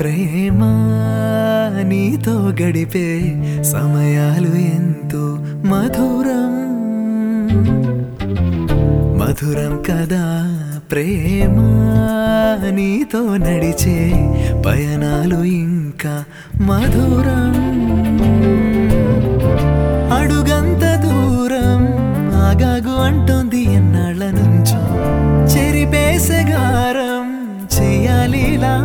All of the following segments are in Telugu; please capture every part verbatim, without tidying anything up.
ప్రేమ నీతో గడిపే సమయాలు ఎంతో మధురం మధురం కదా ప్రేమ నీతో నడిచే పయనాలు ఇంకా మధురం అడుగంత దూరం ఆగాగు అంటోంది ఎన్నాళ్ళ నుంచో చెరిపేసగారం చెయ్యాలిలా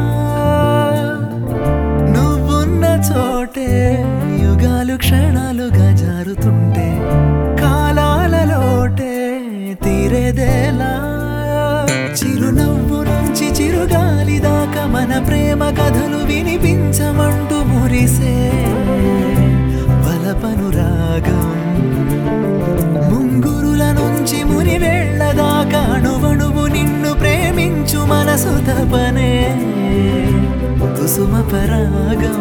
నువ్వున్న చోటే యుగాలు క్షణాలుగా జారుతుంటే కాలాల లోటే తీరేదేలా చిరునవ్వు నుంచి చిరుగాలి దాకా మన ప్రేమ కథలు వినిపించమంటూ మురిసే వలపనురాగం ముంగురుల నుంచి మునివేళ్ల దాకా అణువణువు నిన్ను ప్రేమించు మనసు తపనే కుసుమ పరాగం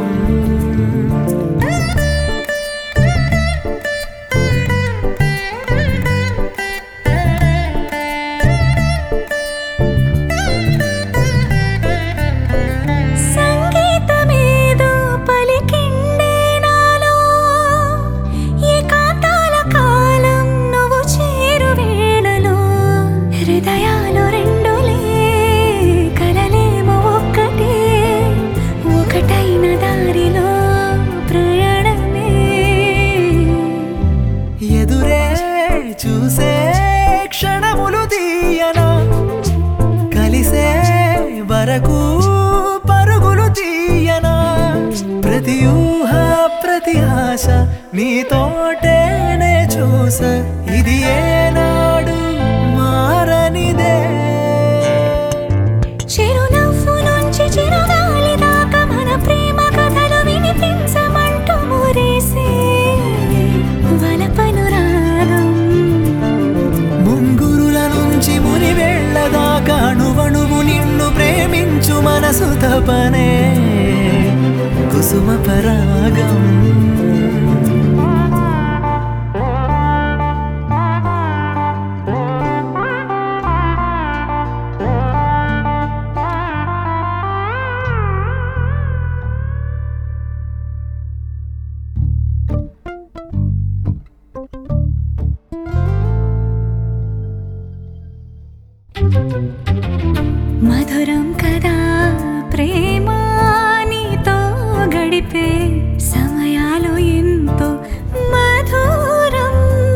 చూసే క్షణములు తీయనా కలిసే వరకు పరుగులు తీయనా ప్రతి ఊహ ప్రతి ఆశ నీతోటేనే చూస ఇది ఏనాడు మారనిదే చిరునవ్వు నుంచి చిరుగాలి దాకా మన ప్రేమ కథలు వినిపించమంటూ మురిసే వలపనురాగం మునివేళ్లదాకా అణువణువు నిన్ను ప్రేమించు మనసు తపనే కుసుమ పరాగం మధురం కదా ప్రేమ నీతో గడిపే సమయాలు ఎంతో మధురం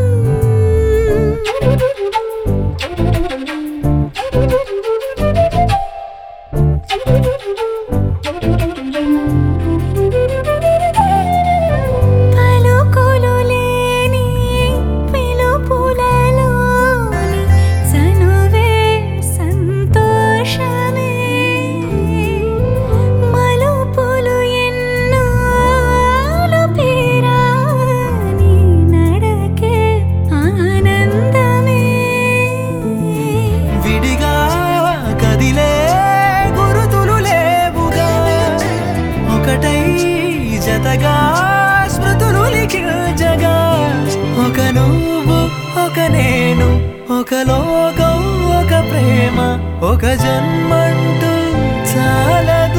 పలుకులు లేని పిలుపులలోని చనువే సంతోషమే మలుపులు ఎన్నోలు పేరాని నడకే ఆనందమే విడిగా కదిలే గురుతులు లేవుగా ఒకటై జతగా స్మృతులు లిఖించగా ఒక నువ్వు ఒక నేను ఒక లోకం ఒక ప్రేమ ఒక జన్మంటూ చాలా